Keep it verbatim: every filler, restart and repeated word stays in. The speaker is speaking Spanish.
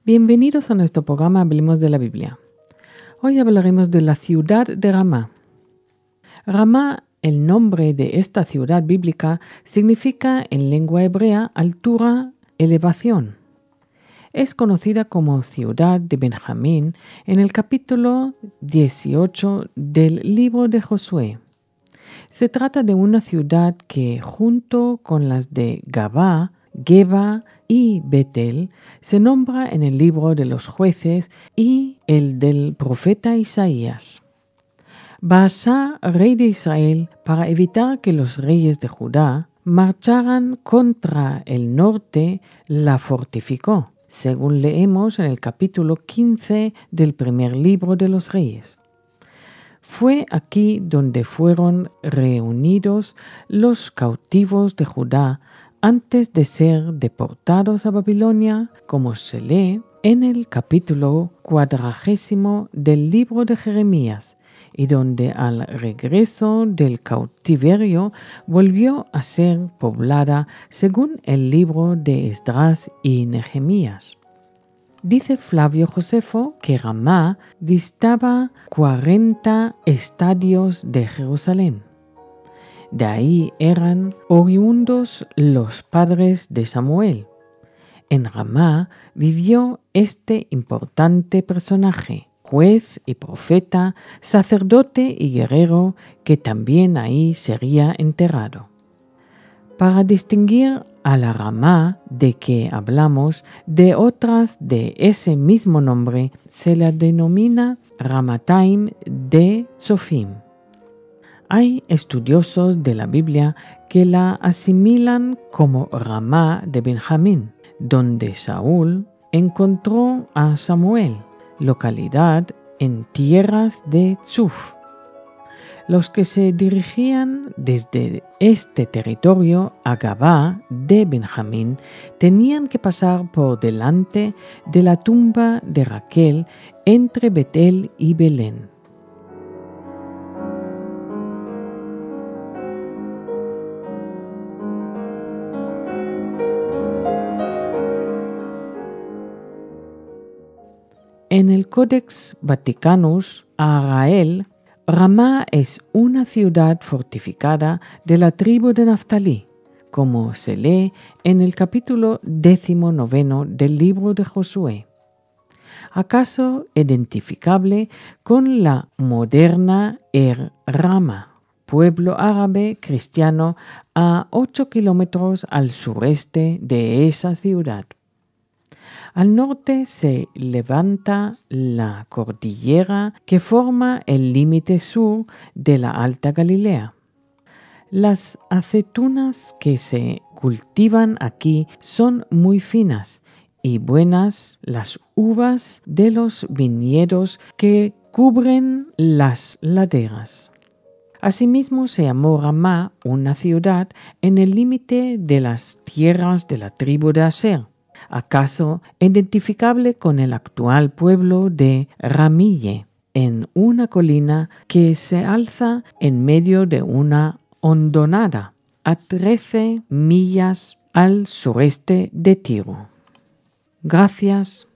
Bienvenidos a nuestro programa Hablemos de la Biblia. Hoy hablaremos de la ciudad de Ramá. Ramá, el nombre de esta ciudad bíblica, significa en lengua hebrea altura, elevación. Es conocida como ciudad de Benjamín en el capítulo dieciocho del libro de Josué. Se trata de una ciudad que, junto con las de Gabá, Geba y Betel, se nombra en el libro de los jueces y el del profeta Isaías. Baasá, rey de Israel, para evitar que los reyes de Judá marcharan contra el norte, la fortificó, según leemos en el capítulo quince del primer libro de los Reyes. Fue aquí donde fueron reunidos los cautivos de Judá antes de ser deportados a Babilonia, como se lee en el capítulo cuadragésimo del libro de Jeremías, y donde al regreso del cautiverio volvió a ser poblada según el libro de Esdras y Nehemías. Dice Flavio Josefo que Ramá distaba cuarenta estadios de Jerusalén. De ahí eran oriundos los padres de Samuel. En Ramá vivió este importante personaje, juez y profeta, sacerdote y guerrero, que también ahí sería enterrado. Para distinguir a la Ramá de que hablamos de otras de ese mismo nombre, se la denomina Ramataim de Tzofim. Hay estudiosos de la Biblia que la asimilan como Ramá de Benjamín, donde Saúl encontró a Samuel, localidad en tierras de Tzuf. Los que se dirigían desde este territorio a Gabá de Benjamín tenían que pasar por delante de la tumba de Raquel entre Betel y Belén. En el Codex Vaticanus Arael, Ramá es una ciudad fortificada de la tribu de Naftalí, como se lee en el capítulo décimo noveno del libro de Josué. ¿Acaso identificable con la moderna Er Rama, pueblo árabe cristiano a ocho kilómetros al sureste de esa ciudad? Al norte se levanta la cordillera que forma el límite sur de la Alta Galilea. Las aceitunas que se cultivan aquí son muy finas y buenas las uvas de los viñedos que cubren las laderas. Asimismo se llamó Ramá una ciudad en el límite de las tierras de la tribu de Aser, acaso identificable con el actual pueblo de Ramille, en una colina que se alza en medio de una hondonada a trece millas al sureste de Tiro. Gracias